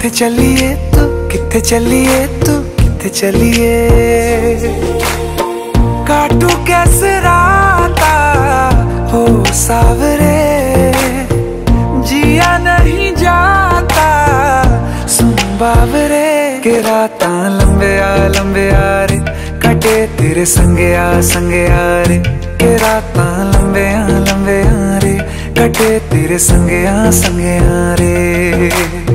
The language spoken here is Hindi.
किथे चलिए तू, किथे चलिए तू, किथे चलिए। काटू कैसे राता हो सावरे, जिया नहीं जाता सुन बावरे। के राता लंबे आ रे, कटे तेरे संगे आ रे। के राता लंबे आ रे, कटे तेरे संगे आ रे।